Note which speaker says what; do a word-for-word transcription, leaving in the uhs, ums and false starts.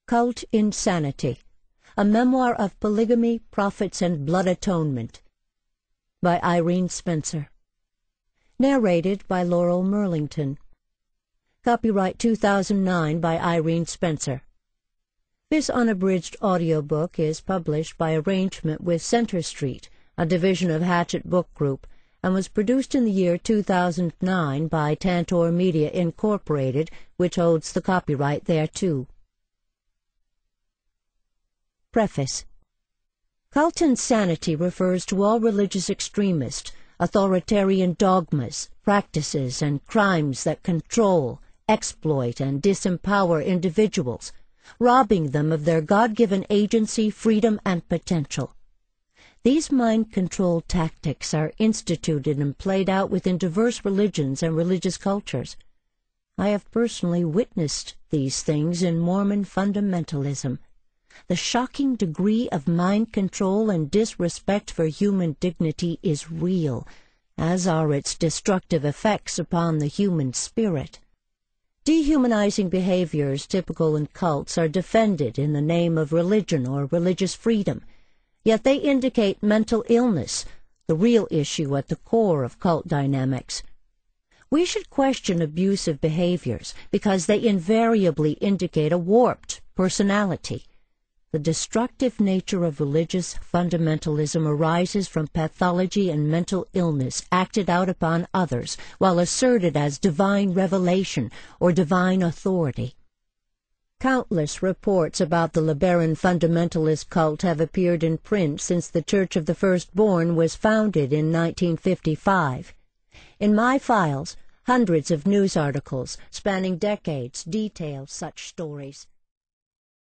Speaker 1: Cult Insanity, a memoir of polygamy, prophets, and blood atonement, by Irene Spencer. Narrated by Laurel Merlington. Copyright two thousand nine by Irene Spencer. This unabridged audiobook is published by arrangement with Center Street, a division of Hachette Book Group, and was produced in the year two thousand nine by Tantor Media Incorporated, which holds the copyright thereto. Preface. Cult insanity refers to all religious extremists, authoritarian dogmas, practices, and crimes that control, exploit, and disempower individuals, robbing them of their God-given agency, freedom, and potential. These mind-control tactics are instituted and played out within diverse religions and religious cultures. I have personally witnessed these things in Mormon fundamentalism. The shocking degree of mind control and disrespect for human dignity is real, as are its destructive effects upon the human spirit. Dehumanizing behaviors typical in cults are defended in the name of religion or religious freedom, yet they indicate mental illness, the real issue at the core of cult dynamics. We should question abusive behaviors because they invariably indicate a warped personality. The destructive nature of religious fundamentalism arises from pathology and mental illness acted out upon others while asserted as divine revelation or divine authority. Countless reports about the LeBaron fundamentalist cult have appeared in print since the Church of the Firstborn was founded in nineteen fifty-five. In my files, hundreds of news articles spanning decades detail such stories.